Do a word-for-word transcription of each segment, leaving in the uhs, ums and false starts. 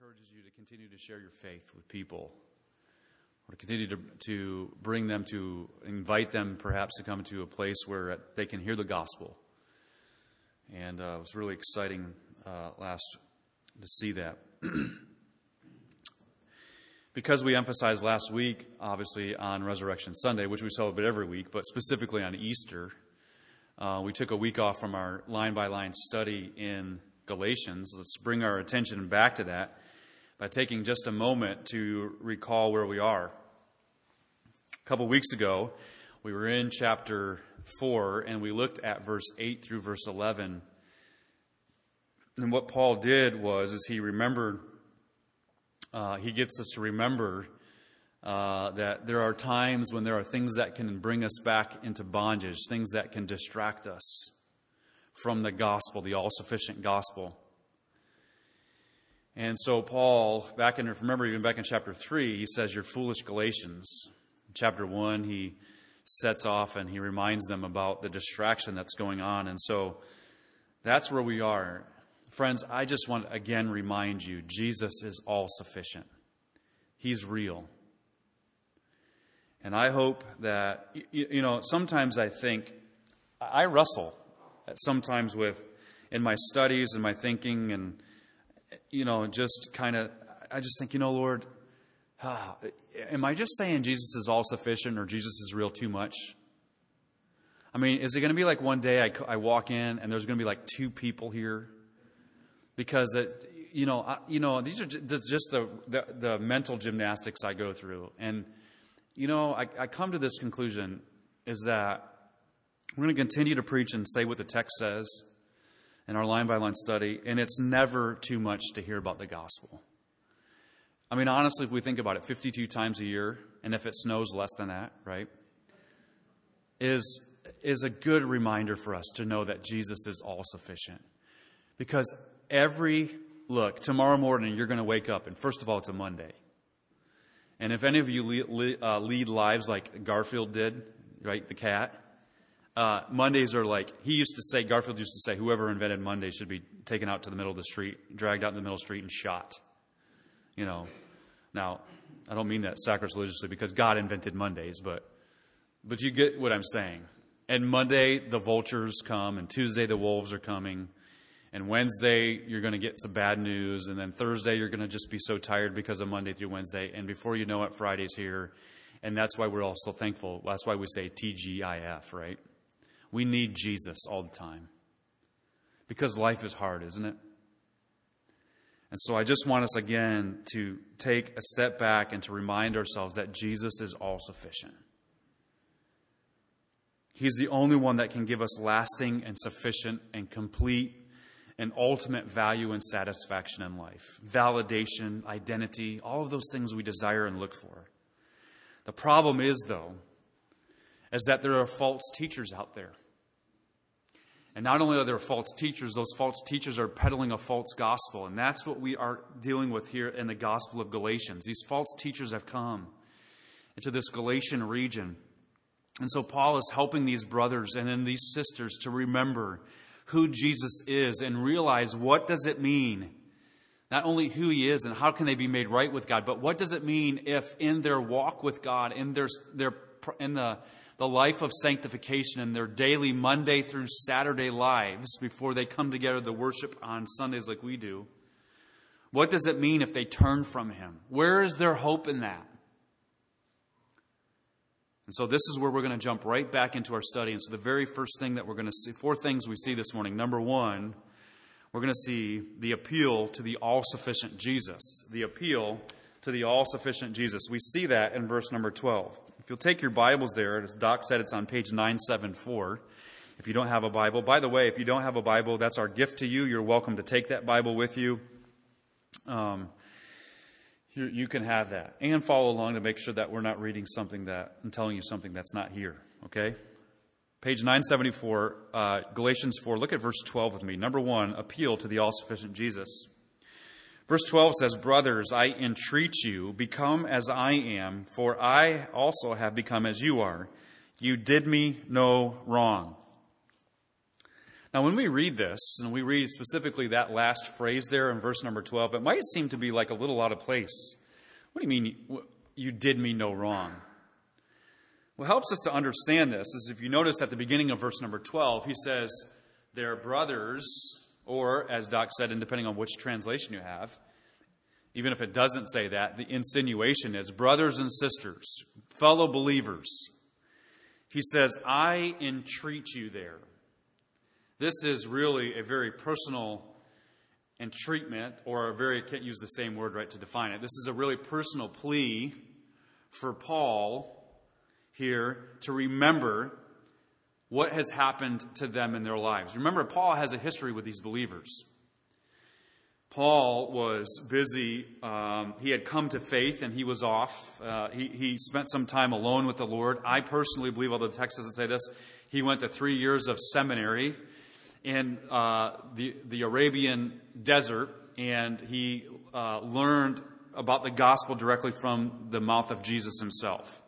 encourages you to continue to share your faith with people, or to continue to, to bring them to, invite them perhaps to come to a place where they can hear the gospel. And uh, it was really exciting uh, last to see that. Because we emphasized last week, obviously, on Resurrection Sunday, which we celebrate every week, but specifically on Easter, uh, we took a week off from our line-by-line study in Galatians. Let's bring our attention back to that by taking just a moment to recall where we are. A couple weeks ago, we were in chapter four, and we looked at verse eight through verse eleven. And what Paul did was, is he remembered, uh, he gets us to remember uh, that there are times when there are things that can bring us back into bondage, things that can distract us from the gospel, the all-sufficient gospel. And so Paul, back in, remember even back in chapter three, he says, "You're foolish Galatians." In chapter one, he sets off and he reminds them about the distraction that's going on. And so that's where we are. Friends, I just want to again remind you, Jesus is all-sufficient. He's real. And I hope that, you, you know, sometimes I think, I wrestle sometimes with, in my studies and my thinking, and, you know, just kind of, I just think, you know, Lord, ah, am I just saying Jesus is all-sufficient or Jesus is real too much? I mean, is it going to be like one day I, I walk in and there's going to be like two people here? Because, it, you know, I, you know, these are just the, the, the mental gymnastics I go through. And, you know, I, I come to this conclusion is that we're going to continue to preach and say what the text says in our line-by-line study, and it's never too much to hear about the gospel. I mean, honestly, if we think about it, fifty-two times a year, and if it snows less than that, right, is, is a good reminder for us to know that Jesus is all-sufficient. Because every, look, tomorrow morning you're going to wake up, and first of all, it's a Monday. And if any of you lead, uh, lead lives like Garfield did, right, the cat, Uh, Mondays are like, he used to say, Garfield used to say, whoever invented Monday should be taken out to the middle of the street, dragged out in the middle of the street and shot. You know, now, I don't mean that sacrilegiously because God invented Mondays, but but you get what I'm saying. And Monday, the vultures come, and Tuesday, the wolves are coming. And Wednesday, you're going to get some bad news. And then Thursday, you're going to just be so tired because of Monday through Wednesday. And before you know it, Friday's here. And that's why we're all so thankful. That's why we say T G I F, right? We need Jesus all the time. Because life is hard, isn't it? And so I just want us again to take a step back and to remind ourselves that Jesus is all-sufficient. He's the only one that can give us lasting and sufficient and complete and ultimate value and satisfaction in life. Validation, identity, all of those things we desire and look for. The problem is, though, is that there are false teachers out there. And not only are there false teachers, those false teachers are peddling a false gospel. And that's what we are dealing with here in the Gospel of Galatians. These false teachers have come into this Galatian region. And so Paul is helping these brothers and then these sisters to remember who Jesus is and realize what does it mean, not only who he is and how can they be made right with God, but what does it mean if in their walk with God, in their, their in the the life of sanctification in their daily Monday through Saturday lives before they come together to worship on Sundays like we do. What does it mean if they turn from him? Where is their hope in that? And so this is where we're going to jump right back into our study. And so the very first thing that we're going to see, four things we see this morning. Number one, we're going to see the appeal to the all-sufficient Jesus. The appeal to the all-sufficient Jesus. We see that in verse number twelve. If you'll take your Bibles there, as Doc said, it's on page nine seventy-four. If you don't have a Bible, by the way, if you don't have a Bible, that's our gift to you. You're welcome to take that Bible with you. Um, you, you can have that. And follow along to make sure that we're not reading something that, and telling you something that's not here. Okay? Page nine seventy-four, uh, Galatians four. Look at verse twelve with me. Number one, appeal to the all-sufficient Jesus. Verse twelve says, "Brothers, I entreat you, become as I am, for I also have become as you are. You did me no wrong." Now, when we read this, and we read specifically that last phrase there in verse number twelve, it might seem to be like a little out of place. What do you mean, you did me no wrong? What helps us to understand this is if you notice at the beginning of verse number twelve, he says, they're brothers, or as Doc said, and depending on which translation you have, even if it doesn't say that, the insinuation is brothers and sisters, fellow believers. He says, I entreat you there. This is really a very personal entreatment, or a very, I can't use the same word right to define it. This is a really personal plea for Paul here to remember what has happened to them in their lives. Remember, Paul has a history with these believers. Paul was busy. Um, he had come to faith and he was off. Uh, he, he spent some time alone with the Lord. I personally believe, although the text doesn't say this, he went to three years of seminary in uh, the, the Arabian desert, and he uh, learned about the gospel directly from the mouth of Jesus himself.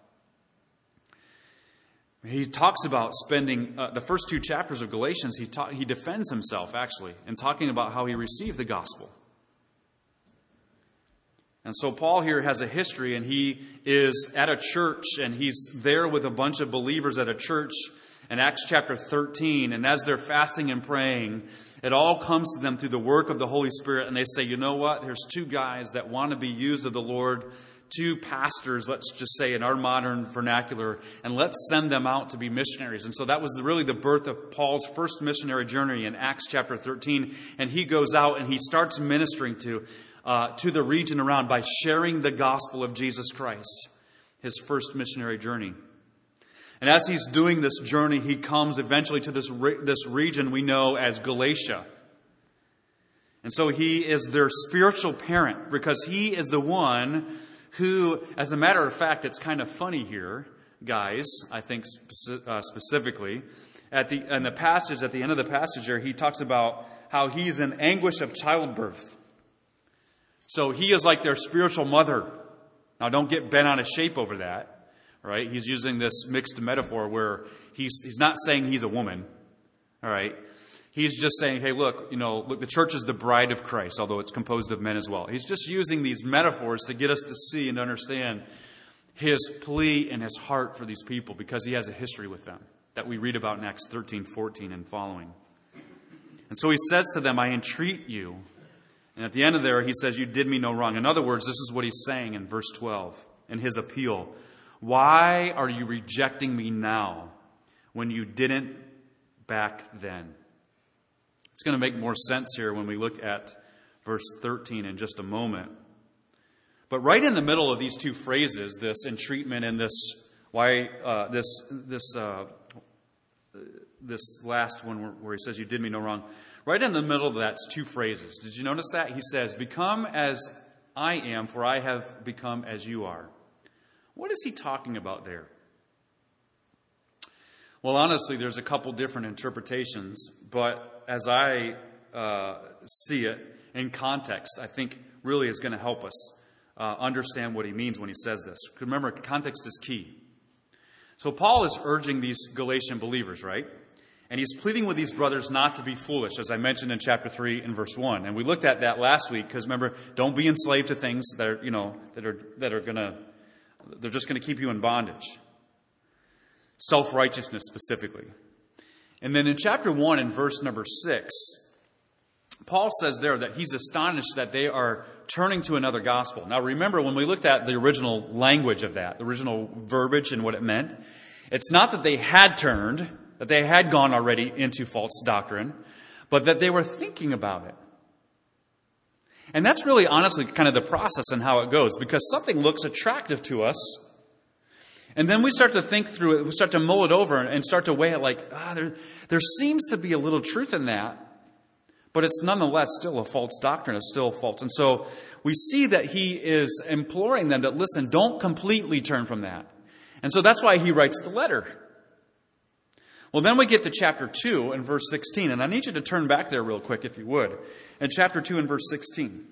He talks about spending uh, the first two chapters of Galatians, he, ta- he defends himself, actually, in talking about how he received the gospel. And so Paul here has a history, and he is at a church, and he's there with a bunch of believers at a church in Acts chapter thirteen. And as they're fasting and praying, it all comes to them through the work of the Holy Spirit, and they say, you know what? There's two guys that want to be used of the Lord, two pastors, let's just say in our modern vernacular, and let's send them out to be missionaries. And so that was really the birth of Paul's first missionary journey in Acts chapter thirteen. And he goes out and he starts ministering to uh, to the region around by sharing the gospel of Jesus Christ, his first missionary journey. And as he's doing this journey, he comes eventually to this re- this region we know as Galatia. And so he is their spiritual parent, because he is the one who, as a matter of fact, it's kind of funny here, guys, I think speci- uh, specifically, at the in the passage, at the end of the passage here, he talks about how he's in anguish of childbirth. So he is like their spiritual mother. Now, don't get bent out of shape over that. Right? He's using this mixed metaphor where he's he's not saying he's a woman. All right? He's just saying, hey, look, you know, look, the church is the bride of Christ, although it's composed of men as well. He's just using these metaphors to get us to see and understand his plea and his heart for these people, because he has a history with them that we read about in Acts thirteen, fourteen and following. And so he says to them, I entreat you. And at the end of there, he says, you did me no wrong. In other words, this is what he's saying in verse twelve in his appeal. Why are you rejecting me now when you didn't back then? It's going to make more sense here when we look at verse thirteen in just a moment. But right in the middle of these two phrases, this entreatment and this why uh, this this uh, this last one where, where he says you did me no wrong, right in the middle of that's two phrases. Did you notice that? He says, "Become as I am, for I have become as you are." What is he talking about there? Well, honestly, there's a couple different interpretations, but as I uh, see it in context, I think really is going to help us uh, understand what he means when he says this. Remember, context is key. So Paul is urging these Galatian believers, right? And he's pleading with these brothers not to be foolish, as I mentioned in chapter three and verse one. And we looked at that last week, because remember, don't be enslaved to things that are, you know, that are that are going to They're just going to keep you in bondage. Self-righteousness specifically. And then in chapter one and verse number six, Paul says there that he's astonished that they are turning to another gospel. Now remember, when we looked at the original language of that, the original verbiage and what it meant, it's not that they had turned, that they had gone already into false doctrine, but that they were thinking about it. And that's really honestly kind of the process and how it goes, because something looks attractive to us, and then we start to think through it, we start to mull it over and start to weigh it like, ah, there, there seems to be a little truth in that, but it's nonetheless still a false doctrine, it's still false. And so we see that he is imploring them to listen, don't completely turn from that. And so that's why he writes the letter. Well, then we get to chapter two and verse sixteen, and I need you to turn back there real quick if you would. In chapter two and verse sixteen.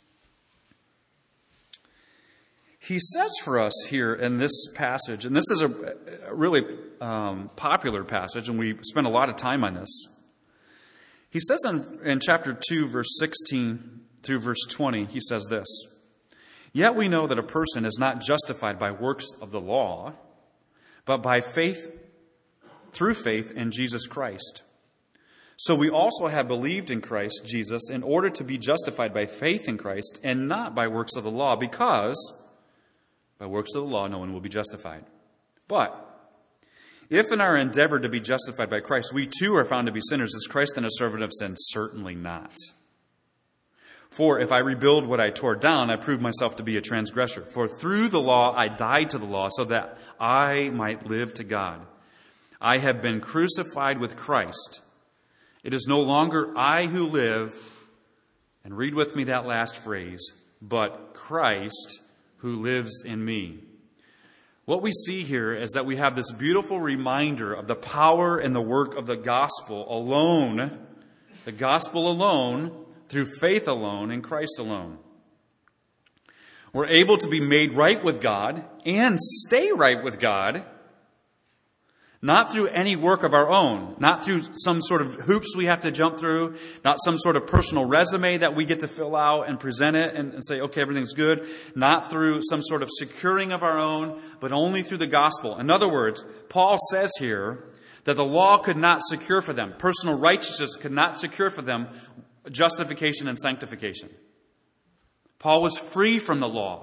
He says for us here in this passage, and this is a really um, popular passage, and we spend a lot of time on this. He says in, in chapter two, verse sixteen through verse twenty, he says this, "Yet we know that a person is not justified by works of the law, but by faith, through faith in Jesus Christ. So we also have believed in Christ Jesus in order to be justified by faith in Christ and not by works of the law, because by works of the law no one will be justified. But if in our endeavor to be justified by Christ, we too are found to be sinners, is Christ then a servant of sin? Certainly not. For if I rebuild what I tore down, I prove myself to be a transgressor. For through the law I died to the law so that I might live to God. I have been crucified with Christ. It is no longer I who live," and read with me that last phrase, "but Christ who lives in me." What we see here is that we have this beautiful reminder of the power and the work of the gospel alone, the gospel alone, through faith alone, in Christ alone. We're able to be made right with God and stay right with God, not through any work of our own, not through some sort of hoops we have to jump through, not some sort of personal resume that we get to fill out and present it and, and say, okay, everything's good, not through some sort of securing of our own, but only through the gospel. In other words, Paul says here that the law could not secure for them, personal righteousness could not secure for them justification and sanctification. Paul was free from the law.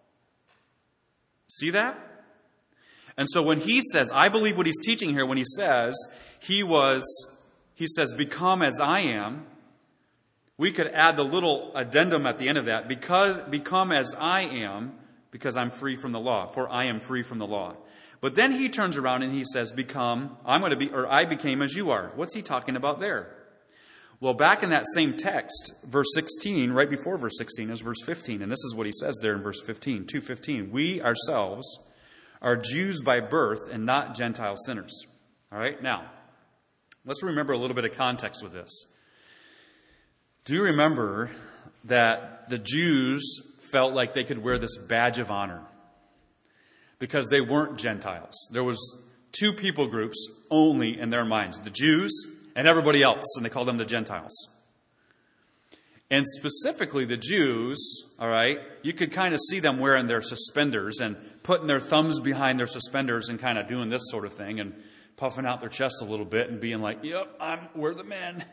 See that? And so when he says, I believe what he's teaching here when he says, he was, he says, become as I am, we could add the little addendum at the end of that, because, become as I am, because I'm free from the law, for I am free from the law. But then he turns around and he says, become, I'm going to be, or I became as you are. What's he talking about there? Well, back in that same text, verse sixteen, right before verse sixteen is verse fifteen. And this is what he says there in verse fifteen, two fifteen. We ourselves are Jews by birth and not Gentile sinners. All right, now, let's remember a little bit of context with this. Do you remember that the Jews felt like they could wear this badge of honor because they weren't Gentiles? There was two people groups only in their minds, the Jews and everybody else, and they called them the Gentiles. And specifically the Jews, all right, you could kind of see them wearing their suspenders and putting their thumbs behind their suspenders and kind of doing this sort of thing and puffing out their chest a little bit and being like, yep, I'm, we're the men.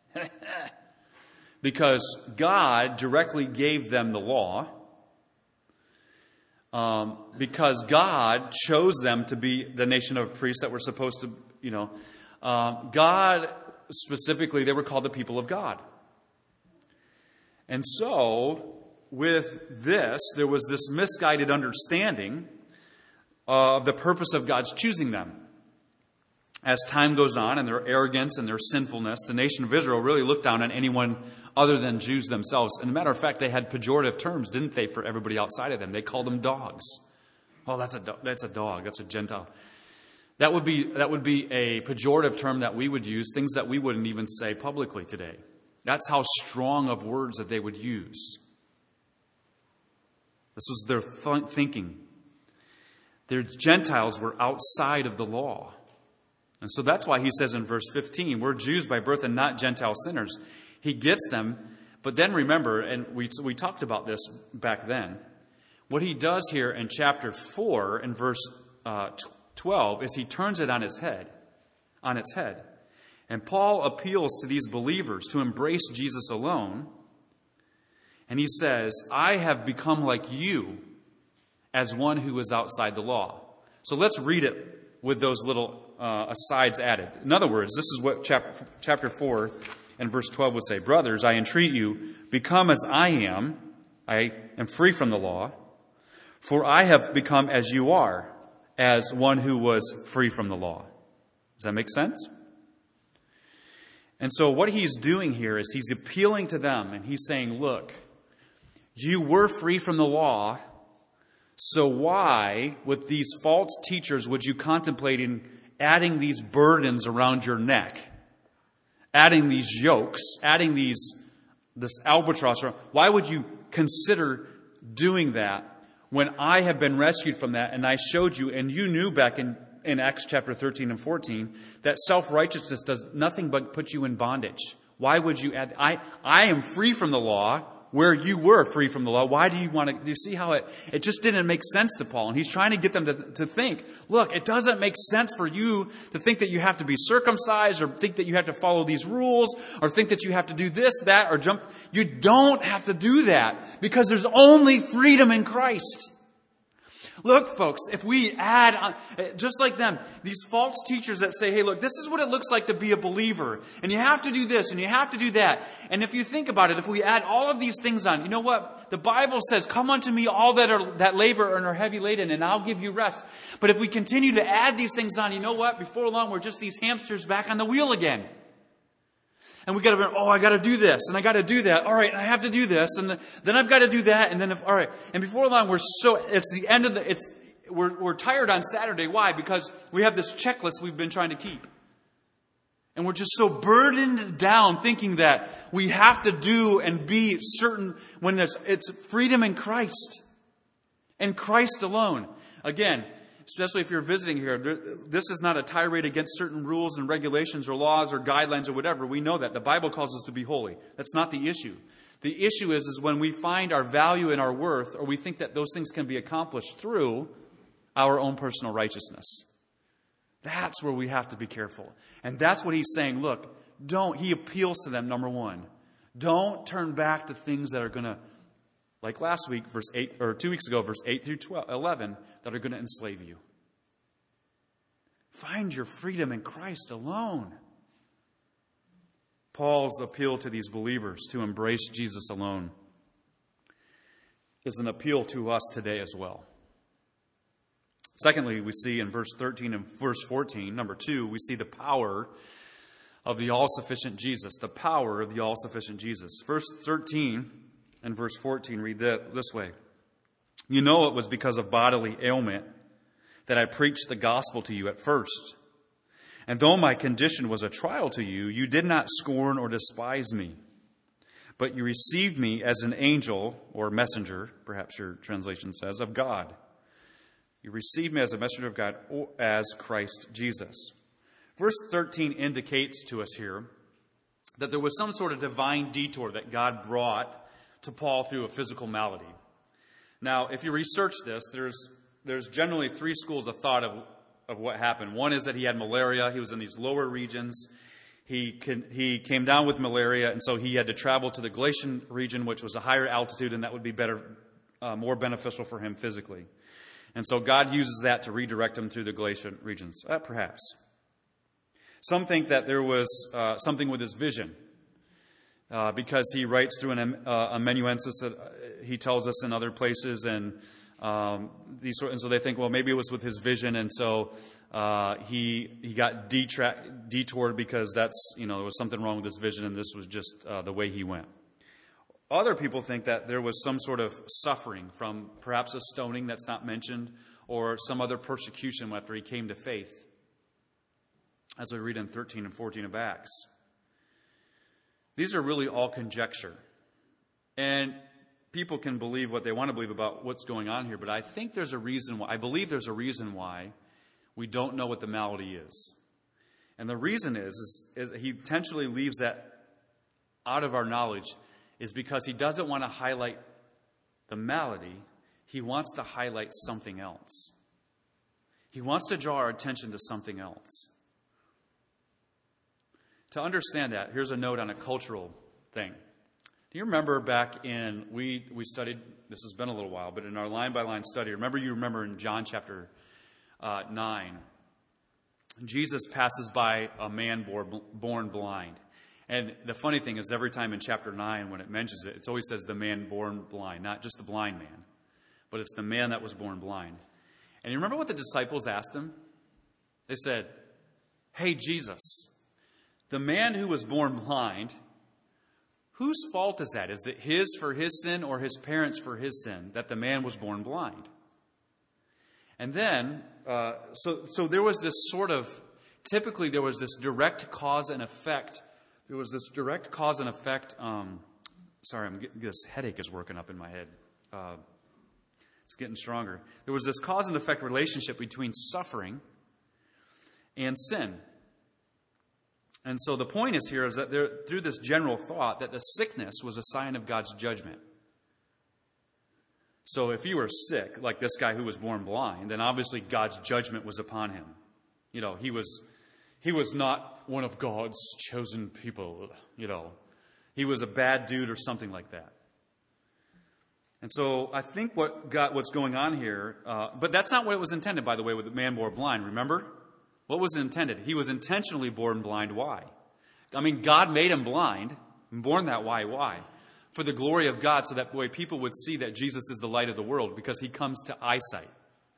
Because God directly gave them the law. Um, because God chose them to be the nation of priests that were supposed to, you know, um, God specifically, they were called the people of God. And so, with this, there was this misguided understanding of the purpose of God's choosing them. As time goes on and their arrogance and their sinfulness, the nation of Israel really looked down on anyone other than Jews themselves. And as a matter of fact, they had pejorative terms, didn't they, for everybody outside of them? They called them dogs. Oh, that's a do- that's a dog. That's a Gentile. That would be that would be a pejorative term that we would use, things that we wouldn't even say publicly today. That's how strong of words that they would use. This was their th- thinking. Their Gentiles were outside of the law. And so that's why he says in verse fifteen, we're Jews by birth and not Gentile sinners. He gets them, but then remember, and we we talked about this back then, what he does here in chapter four in verse uh, twelve is he turns it on his head, on its head. And Paul appeals to these believers to embrace Jesus alone. And he says, I have become like you as one who is outside the law. So let's read it with those little uh, asides added. In other words, this is what chapter, chapter four and verse twelve would say. Brothers, I entreat you, become as I am. I am free from the law. For I have become as you are, as one who was free from the law. Does that make sense? And so what he's doing here is he's appealing to them and he's saying, look, you were free from the law, so why, with these false teachers, would you contemplate in adding these burdens around your neck, adding these yokes, adding these this albatross? Why would you consider doing that when I have been rescued from that and I showed you, and you knew back in, in Acts chapter thirteen and fourteen, that self-righteousness does nothing but put you in bondage. Why would you add? I, I am free from the law where you were free from the law. Why do you want to? Do you see how it, it just didn't make sense to Paul? And he's trying to get them to, to think, look, it doesn't make sense for you to think that you have to be circumcised or think that you have to follow these rules or think that you have to do this, that, or jump. You don't have to do that because there's only freedom in Christ. Look, folks, if we add, on, just like them, these false teachers that say, hey, look, this is what it looks like to be a believer. And you have to do this and you have to do that. And if you think about it, if we add all of these things on, you know what? The Bible says, come unto me all that are that labor and are heavy laden, and I'll give you rest. But if we continue to add these things on, you know what? Before long, we're just these hamsters back on the wheel again. And we got to, oh, I got to do this, and I got to do that. All right, and I have to do this, and then I've got to do that, and then if, all right. And before long, we're so, it's the end of the, it's, we're, we're tired on Saturday. Why? Because we have this checklist we've been trying to keep. And we're just so burdened down thinking that we have to do and be certain when there's, it's freedom in Christ. And Christ alone. Again, especially if you're visiting here, this is not a tirade against certain rules and regulations or laws or guidelines or whatever. We know that. The Bible calls us to be holy. That's not the issue. The issue is, is when we find our value and our worth, or we think that those things can be accomplished through our own personal righteousness. That's where we have to be careful. And that's what he's saying. Look, don't, he appeals to them, number one. Don't turn back to things that are going to, like last week, verse eight, or two weeks ago, verse eight through twelve, eleven, that are going to enslave you. Find your freedom in Christ alone. Paul's appeal to these believers to embrace Jesus alone is an appeal to us today as well. Secondly, we see in verse thirteen and verse fourteen, number two, we see the power of the all-sufficient Jesus. The power of the all-sufficient Jesus. Verse thirteen and verse fourteen read that this way. You know it was because of bodily ailment that I preached the gospel to you at first. And though my condition was a trial to you, you did not scorn or despise me. But you received me as an angel or messenger, perhaps your translation says, of God. You received me as a messenger of God, or as Christ Jesus. Verse thirteen indicates to us here that there was some sort of divine detour that God brought to Paul through a physical malady. Now, if you research this, there's there's generally three schools of thought of, of what happened. One is that he had malaria. He was in these lower regions. He can, he came down with malaria, and so he had to travel to the Galatian region, which was a higher altitude, and that would be better, uh, more beneficial for him physically. And so God uses that to redirect him through the Galatian regions. Uh, perhaps. Some think that there was uh, something with his vision. Uh, because he writes through an uh, amanuensis that he tells us in other places, and um, these sort, and so they think, well, maybe it was with his vision, and so uh, he he got detra- detoured because that's you know there was something wrong with his vision, and this was just uh, the way he went. Other people think that there was some sort of suffering from perhaps a stoning that's not mentioned, or some other persecution after he came to faith, as we read in thirteen and fourteen of Acts. These are really all conjecture. And people can believe what they want to believe about what's going on here, but I think there's a reason why, I believe there's a reason why we don't know what the malady is. And the reason is, is, is he intentionally leaves that out of our knowledge, is because he doesn't want to highlight the malady. He wants to highlight something else. He wants to draw our attention to something else. To understand that, here's a note on a cultural thing. Do you remember back in, we we studied, this has been a little while, but in our line-by-line study, remember you remember in John chapter uh, nine, Jesus passes by a man born, born blind. And the funny thing is, every time in chapter nine, when it mentions it, it always says the man born blind, not just the blind man, but it's the man that was born blind. And you remember what the disciples asked him? They said, hey, Jesus, the man who was born blind, whose fault is that? Is it his for his sin or his parents for his sin that the man was born blind? And then, uh, so so there was this sort of, typically there was this direct cause and effect. There was this direct cause and effect. Um, sorry, I'm getting, this headache is working up in my head. Uh, it's getting stronger. There was this cause and effect relationship between suffering and sin. And so the point is here is that there, through this general thought that the sickness was a sign of God's judgment. So if you were sick, like this guy who was born blind, then obviously God's judgment was upon him. You know, he was he was not one of God's chosen people, you know. He was a bad dude or something like that. And so I think what got what's going on here, uh, but that's not what it was intended, by the way, with the man born blind, remember? What was intended? He was intentionally born blind. Why? I mean, God made him blind, and born that way. Why? For the glory of God, so that way people would see that Jesus is the light of the world, because he comes to eyesight.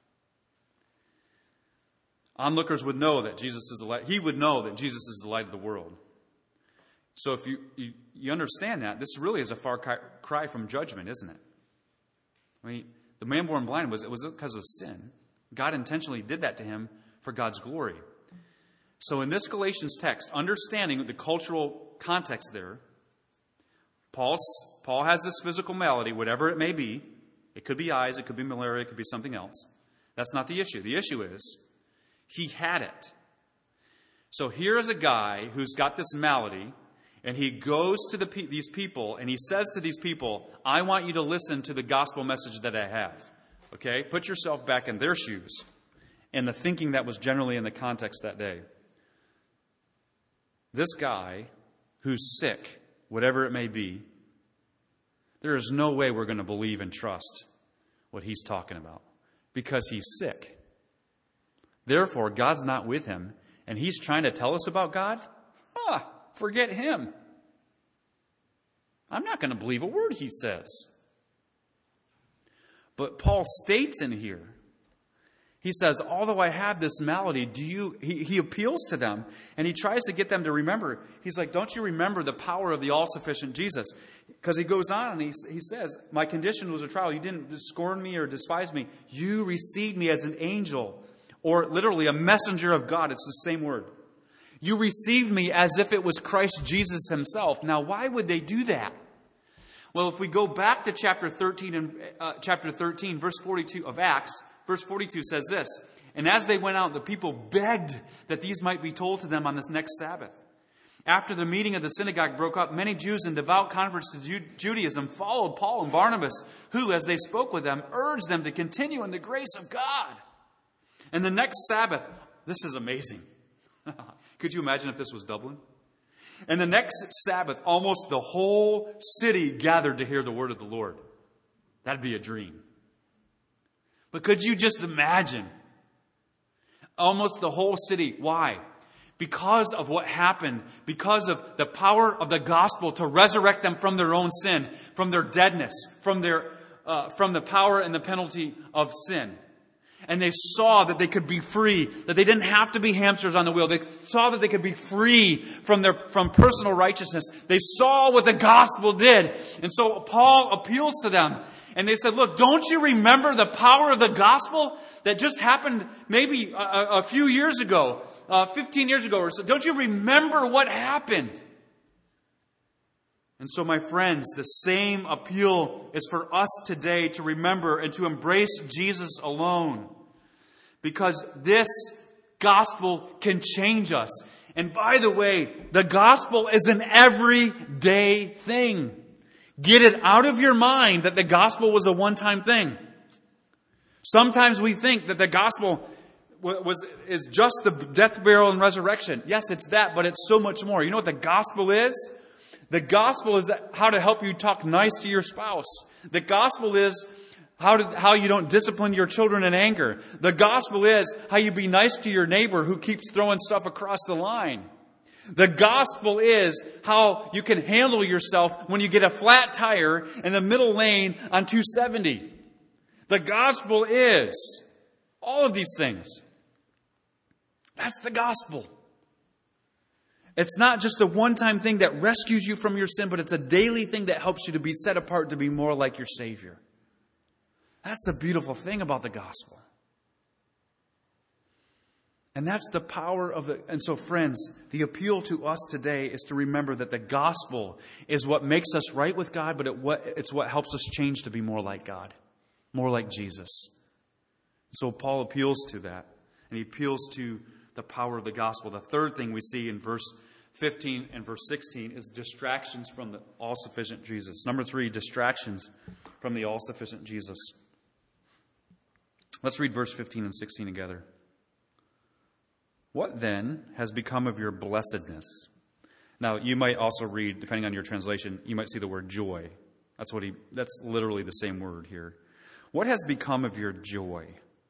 Onlookers would know that Jesus is the light. He would know that Jesus is the light of the world. So if you, you, you understand that, this really is a far cry from judgment, isn't it? I mean, the man born blind was it was because of sin. God intentionally did that to him for God's glory. So in this Galatians text, understanding the cultural context there, Paul's, Paul has this physical malady, whatever it may be. It could be eyes, it could be malaria, it could be something else. That's not the issue. The issue is he had it. So here is a guy who's got this malady, and he goes to the, these people, and he says to these people, I want you to listen to the gospel message that I have. Okay? Put yourself back in their shoes and the thinking that was generally in the context that day. This guy who's sick, whatever it may be, there is no way we're going to believe and trust what he's talking about because he's sick. Therefore, God's not with him, and he's trying to tell us about God? Ah, forget him. I'm not going to believe a word he says. But Paul states in here, he says, although I have this malady, do you, he, he appeals to them, and he tries to get them to remember. He's like, don't you remember the power of the all-sufficient Jesus? Because he goes on and he, he says, my condition was a trial. You didn't scorn me or despise me. You received me as an angel, or literally a messenger of God. It's the same word. You received me as if it was Christ Jesus himself. Now, why would they do that? Well, if we go back to chapter thirteen and uh, chapter thirteen, verse forty-two of Acts, verse forty-two says this, and as they went out, the people begged that these might be told to them on this next Sabbath. After the meeting of the synagogue broke up, many Jews and devout converts to Ju- Judaism followed Paul and Barnabas, who, as they spoke with them, urged them to continue in the grace of God. And the next Sabbath, this is amazing. Could you imagine if this was Dublin? And the next Sabbath, almost the whole city gathered to hear the word of the Lord. That'd be a dream. But could you just imagine? Almost the whole city. Why? Because of what happened. Because of the power of the gospel to resurrect them from their own sin, from their deadness, from their uh, from the power and the penalty of sin. And they saw that they could be free, that they didn't have to be hamsters on the wheel. They saw that they could be free from their from personal righteousness. They saw what the gospel did. And so Paul appeals to them. And they said, look, don't you remember the power of the gospel that just happened maybe a, a few years ago, uh, fifteen years ago or so? Don't you remember what happened? And so, my friends, the same appeal is for us today to remember and to embrace Jesus alone. Because this gospel can change us. And by the way, the gospel is an everyday thing. Get it out of your mind that the gospel was a one-time thing. Sometimes we think that the gospel was is just the death, burial, and resurrection. Yes, it's that, but it's so much more. You know what the gospel is? The gospel is how to help you talk nice to your spouse. The gospel is how to, how you don't discipline your children in anger. The gospel is how you be nice to your neighbor who keeps throwing stuff across the line. The gospel is how you can handle yourself when you get a flat tire in the middle lane on two seventy. The gospel is all of these things. That's the gospel. It's not just a one-time thing that rescues you from your sin, but it's a daily thing that helps you to be set apart to be more like your Savior. That's the beautiful thing about the gospel. And that's the power of the... And so, friends, the appeal to us today is to remember that the gospel is what makes us right with God, but it, what, it's what helps us change to be more like God, more like Jesus. So Paul appeals to that, and he appeals to the power of the gospel. The third thing we see in verse fifteen and verse sixteen is distractions from the all-sufficient Jesus. Number three, distractions from the all-sufficient Jesus. Let's read verse fifteen and sixteen together. What then has become of your blessedness? Now, you might also read, depending on your translation, you might see the word joy. That's what he, that's literally the same word here. What has become of your joy?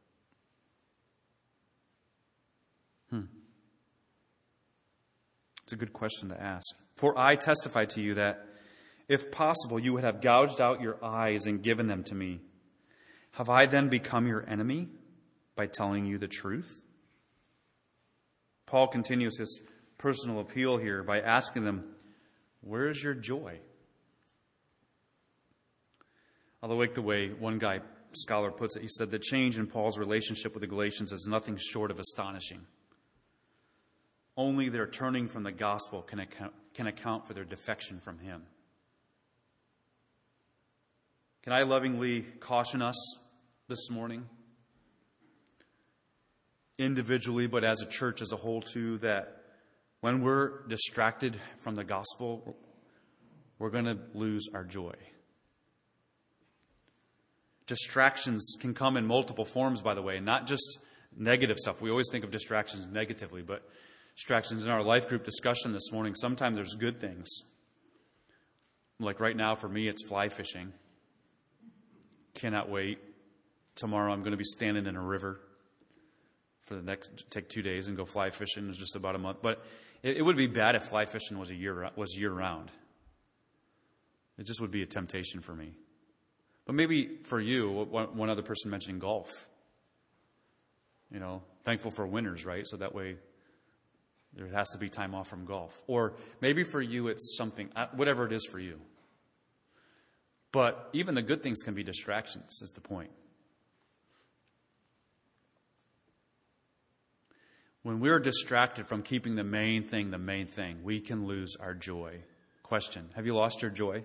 Hmm. It's a good question to ask. For I testify to you that, if possible, you would have gouged out your eyes and given them to me. Have I then become your enemy by telling you the truth? Paul continues his personal appeal here by asking them, where is your joy? I like the way one guy, scholar, puts it. He said the change in Paul's relationship with the Galatians is nothing short of astonishing. Only their turning from the gospel can account, can account for their defection from him. Can I lovingly caution us this morning, individually, but as a church as a whole too, that when we're distracted from the gospel, we're going to lose our joy. Distractions can come in multiple forms, by the way, not just negative stuff. We always think of distractions negatively, but distractions in our life group discussion this morning, sometimes there's good things. Like right now, for me, it's fly fishing. Cannot wait. Tomorrow I'm going to be standing in a river for the next, take two days and go fly fishing. It's just about a month. But it, it would be bad if fly fishing was a year, was year round. It just would be a temptation for me. But maybe for you, one, one other person mentioning golf. You know, thankful for winners, right? So that way there has to be time off from golf. Or maybe for you it's something, whatever it is for you. But even the good things can be distractions, is the point. When we're distracted from keeping the main thing the main thing, we can lose our joy. Question, have you lost your joy?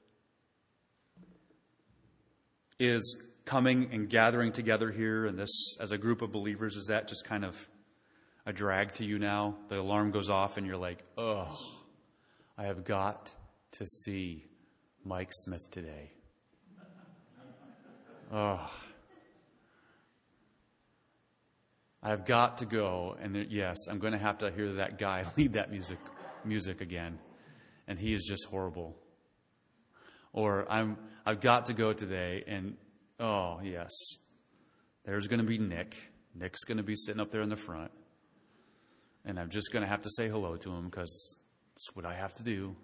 Is coming and gathering together here and this as a group of believers, is that just kind of a drag to you now? The alarm goes off and you're like, oh, I have got to see Mike Smith today. Oh. I've got to go, and there, yes, I'm going to have to hear that guy lead that music music again, and he is just horrible. Or I'm I've got to go today, and oh yes, there's going to be Nick. Nick's going to be sitting up there in the front, and I'm just going to have to say hello to him because it's what I have to do,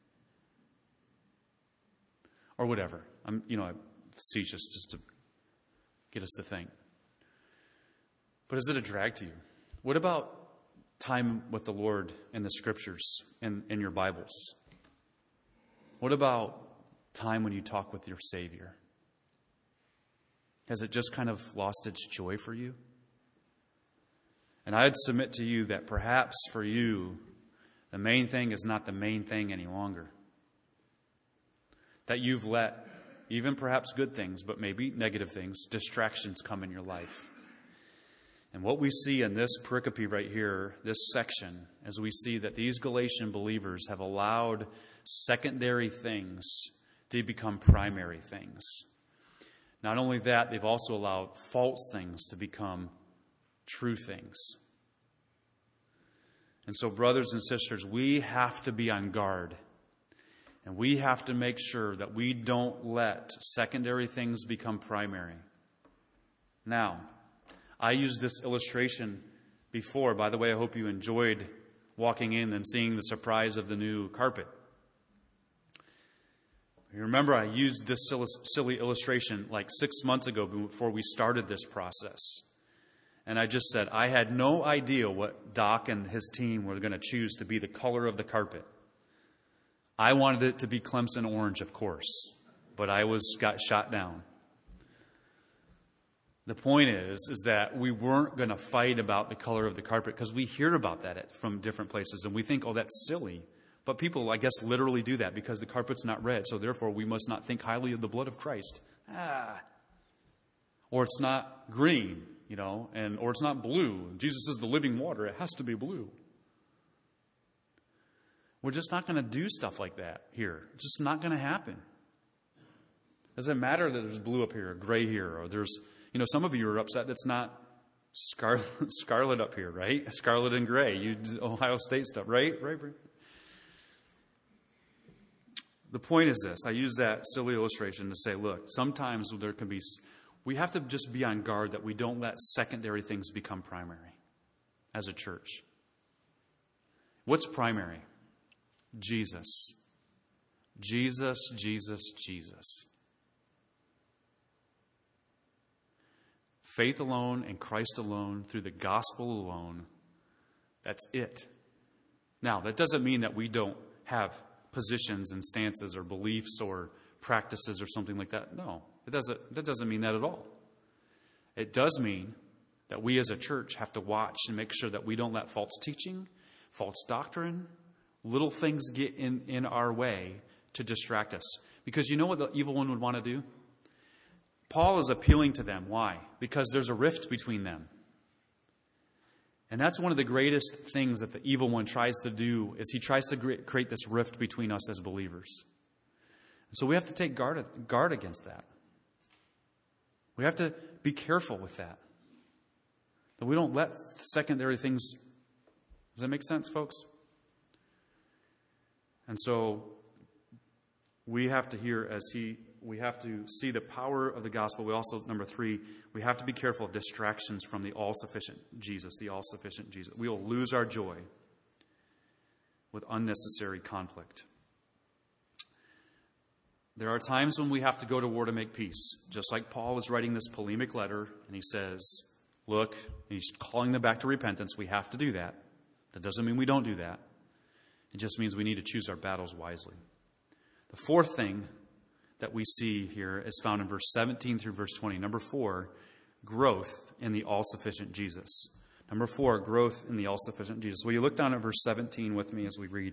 or whatever. I'm you know I'm facetious just to get us to think. But is it a drag to you? What about time with the Lord in the Scriptures and in your Bibles? What about time when you talk with your Savior? Has it just kind of lost its joy for you? And I'd submit to you that perhaps for you, the main thing is not the main thing any longer. That you've let, even perhaps good things, but maybe negative things, distractions come in your life. And what we see in this pericope right here, this section, is we see that these Galatian believers have allowed secondary things to become primary things. Not only that, they've also allowed false things to become true things. And so, brothers and sisters, we have to be on guard. And we have to make sure that we don't let secondary things become primary. Now, I used this illustration before. By the way, I hope you enjoyed walking in and seeing the surprise of the new carpet. You remember I used this silly illustration like six months ago before we started this process. And I just said I had no idea what Doc and his team were going to choose to be the color of the carpet. I wanted it to be Clemson orange, of course, but I was got shot down. The point is, is that we weren't going to fight about the color of the carpet because we hear about that from different places and we think, oh, that's silly. But people, I guess, literally do that because the carpet's not red, so therefore we must not think highly of the blood of Christ. Ah. Or it's not green, you know, and or it's not blue. Jesus is the living water. It has to be blue. We're just not going to do stuff like that here. It's just not going to happen. Doesn't matter that there's blue up here or gray here, or there's, you know, some of you are upset that's not scarlet, scarlet up here, right? Scarlet and gray. You Ohio State stuff, right? Right, right. The point is this. I use that silly illustration to say, look, sometimes there can be, we have to just be on guard that we don't let secondary things become primary as a church. What's primary? Jesus. Jesus, Jesus, Jesus. Faith alone and Christ alone through the gospel alone. That's it. Now, that doesn't mean that we don't have positions and stances or beliefs or practices or something like that. No, it doesn't, that doesn't mean that at all. It does mean that we as a church have to watch and make sure that we don't let false teaching, false doctrine, little things get in, in our way to distract us. Because you know what the evil one would want to do? Paul is appealing to them. Why? Because there's a rift between them. And that's one of the greatest things that the evil one tries to do, is he tries to create this rift between us as believers. So we have to take guard, guard against that. We have to be careful with that. That we don't let secondary things... Does that make sense, folks? And so we have to hear as he... We have to see the power of the gospel. We also, number three, we have to be careful of distractions from the all-sufficient Jesus, the all-sufficient Jesus. We will lose our joy with unnecessary conflict. There are times when we have to go to war to make peace. Just like Paul is writing this polemic letter, and he says, look, he's calling them back to repentance. We have to do that. That doesn't mean we don't do that. It just means we need to choose our battles wisely. The fourth thing that we see here is found in verse seventeen through verse twenty. Number four, growth in the all-sufficient Jesus. Number four, growth in the all-sufficient Jesus. Will you look down at verse seventeen with me as we read?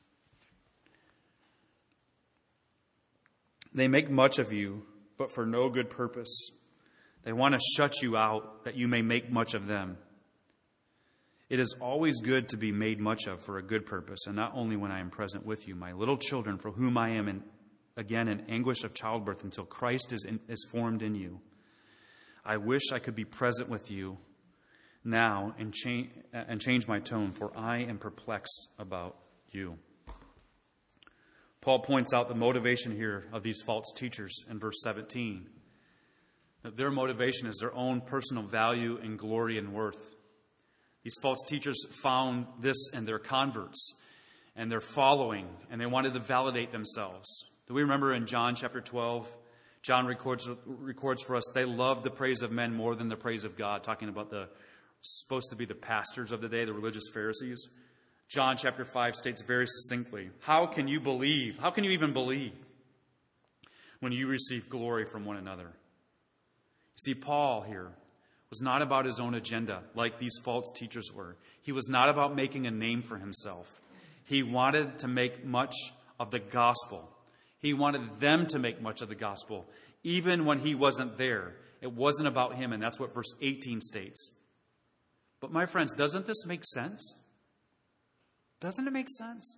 They make much of you, but for no good purpose. They want to shut you out, that you may make much of them. It is always good to be made much of for a good purpose, and not only when I am present with you, my little children, for whom I am in again in anguish of childbirth until Christ is, in, is formed in you. I wish I could be present with you now and change, and change my tone, for I am perplexed about you. Paul points out the motivation here of these false teachers in verse seventeen. That their motivation is their own personal value and glory and worth. These false teachers found this in their converts and their following, and they wanted to validate themselves. Do we remember in John chapter twelve, John records records for us, they loved the praise of men more than the praise of God, talking about the supposed to be the pastors of the day, the religious Pharisees. John chapter five states very succinctly, how can you believe? How can you even believe when you receive glory from one another? You see, Paul here was not about his own agenda like these false teachers were. He was not about making a name for himself. He wanted to make much of the gospel. He wanted them to make much of the gospel, even when he wasn't there. It wasn't about him, and that's what verse eighteen states. But my friends, doesn't this make sense? Doesn't it make sense?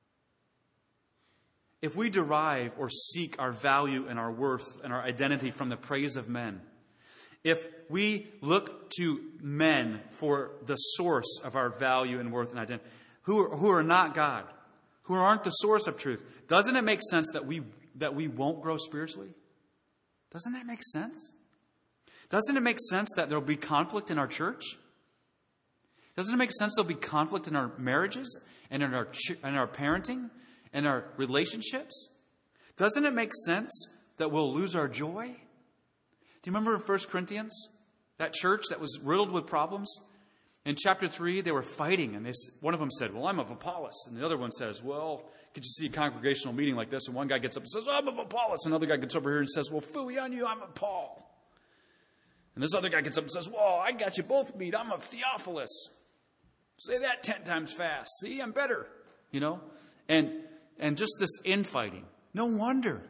If we derive or seek our value and our worth and our identity from the praise of men, if we look to men for the source of our value and worth and identity, who are, who are not God, who aren't the source of truth, doesn't it make sense that we that we won't grow spiritually? Doesn't that make sense? Doesn't it make sense that there will be conflict in our church? Doesn't it make sense there'll be conflict in our marriages and in our in our parenting and our relationships? Doesn't it make sense that we'll lose our joy? Do you remember in First Corinthians, that church that was riddled with problems? In chapter three, they were fighting, and they, one of them said, well, I'm of Apollos. And the other one says, well, could you see a congregational meeting like this? And one guy gets up and says, I'm of Apollos. Another guy gets over here and says, well, phooey on you, I'm of Paul. And this other guy gets up and says, well, I got you both beat, I'm of Theophilus. Say that ten times fast. See, I'm better. You know? And and just this infighting. No wonder.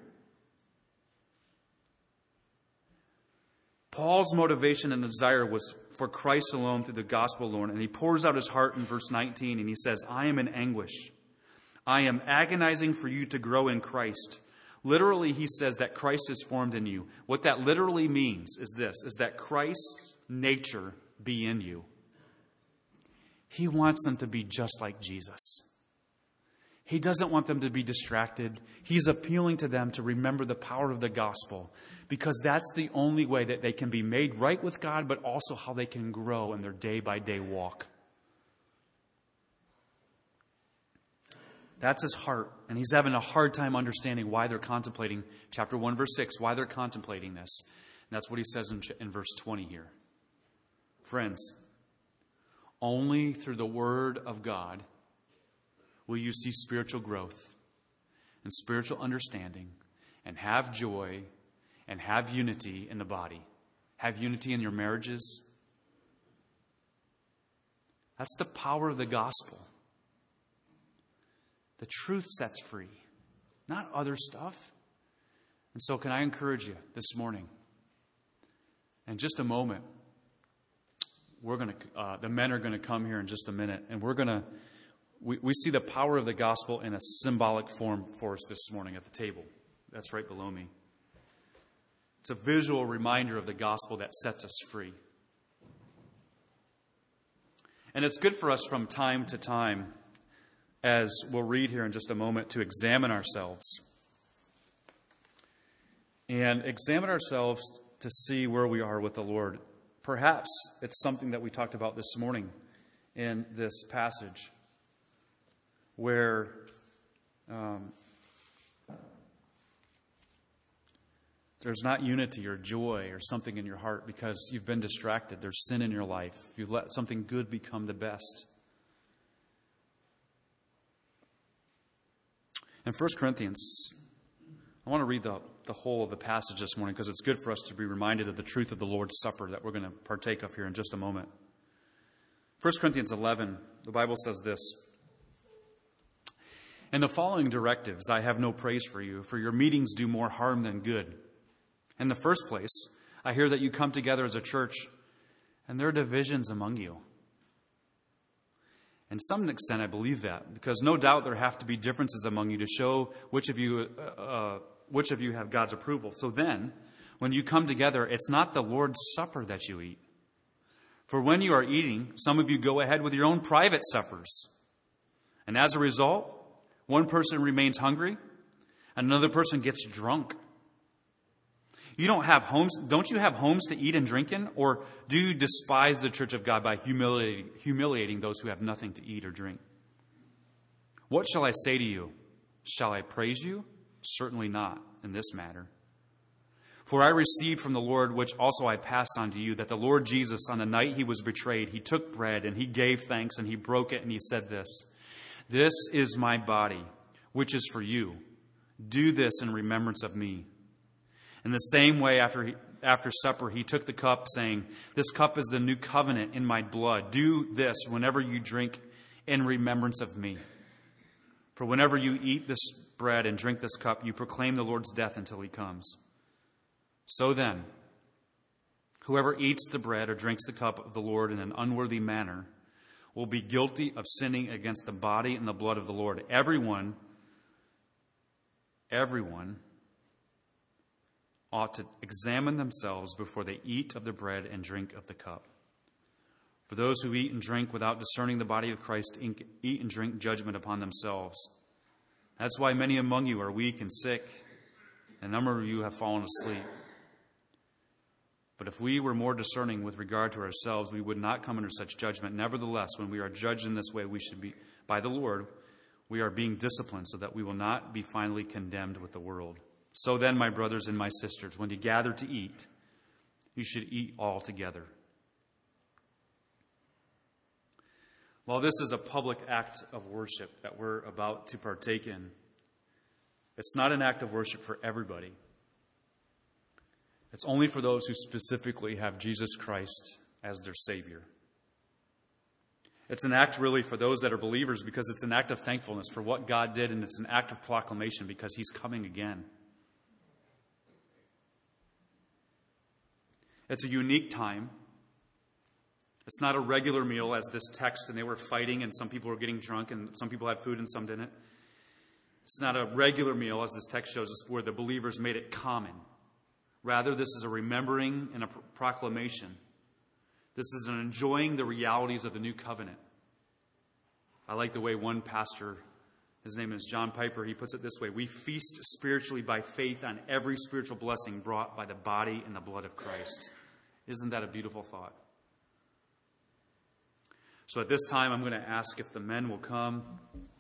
Paul's motivation and desire was for Christ alone through the gospel alone. And he pours out his heart in verse nineteen and he says, I am in anguish. I am agonizing for you to grow in Christ. Literally, he says that Christ is formed in you. What that literally means is this, is that Christ's nature be in you. He wants them to be just like Jesus. He doesn't want them to be distracted. He's appealing to them to remember the power of the gospel, because that's the only way that they can be made right with God, but also how they can grow in their day-by-day walk. That's his heart, and he's having a hard time understanding why they're contemplating, chapter one, verse six, why they're contemplating this. And that's what he says in, in verse twenty here. Friends, only through the word of God will you see spiritual growth and spiritual understanding and have joy and have unity in the body. Have unity in your marriages. That's the power of the gospel. The truth sets free, not other stuff. And so can I encourage you this morning? In just a moment, we're going to, uh, the men are going to come here in just a minute, and we're going to, we, we see the power of the gospel in a symbolic form for us this morning at the table. That's right below me. It's a visual reminder of the gospel that sets us free. And it's good for us from time to time, as we'll read here in just a moment, to examine ourselves. And examine ourselves to see where we are with the Lord. Perhaps it's something that we talked about this morning in this passage, where um, there's not unity or joy or something in your heart because you've been distracted. There's sin in your life. You've let something good become the best. In First Corinthians, I want to read the, the whole of the passage this morning because it's good for us to be reminded of the truth of the Lord's Supper that we're going to partake of here in just a moment. First Corinthians eleven, the Bible says this. In the following directives, I have no praise for you, for your meetings do more harm than good. In the first place, I hear that you come together as a church, and there are divisions among you. And to some extent, I believe that, because no doubt there have to be differences among you to show which of you, uh, uh, which of you have God's approval. So then, when you come together, it's not the Lord's Supper that you eat. For when you are eating, some of you go ahead with your own private suppers. And as a result, one person remains hungry, and another person gets drunk. You don't have homes, don't you have homes to eat and drink in? Or do you despise the church of God by humiliating, humiliating those who have nothing to eat or drink? What shall I say to you? Shall I praise you? Certainly not in this matter. For I received from the Lord, which also I passed on to you, that the Lord Jesus, on the night he was betrayed, he took bread and he gave thanks and he broke it and he said this, "This is my body, which is for you. Do this in remembrance of me." In the same way, after he, after supper, he took the cup, saying, "This cup is the new covenant in my blood. Do this whenever you drink in remembrance of me. For whenever you eat this bread and drink this cup, you proclaim the Lord's death until he comes. So then, whoever eats the bread or drinks the cup of the Lord in an unworthy manner will be guilty of sinning against the body and the blood of the Lord. Everyone, everyone ought to examine themselves before they eat of the bread and drink of the cup. For those who eat and drink without discerning the body of Christ eat and drink judgment upon themselves. That's why many among you are weak and sick, and a number of you have fallen asleep. But if we were more discerning with regard to ourselves, we would not come under such judgment. Nevertheless, when we are judged in this way, we should be, by the Lord, we are being disciplined so that we will not be finally condemned with the world. So then, my brothers and my sisters, when you gather to eat, you should eat all together. While this is a public act of worship that we're about to partake in, it's not an act of worship for everybody. It's only for those who specifically have Jesus Christ as their Savior. It's an act really for those that are believers because it's an act of thankfulness for what God did, and it's an act of proclamation because he's coming again. It's a unique time. It's not a regular meal as this text, and they were fighting, and some people were getting drunk, and some people had food and some didn't. It's not a regular meal, as this text shows us, where the believers made it common. Rather, this is a remembering and a proclamation. This is an enjoying the realities of the new covenant. I like the way one pastor, his name is John Piper, he puts it this way: we feast spiritually by faith on every spiritual blessing brought by the body and the blood of Christ. Isn't that a beautiful thought? So at this time, I'm going to ask if the men will come.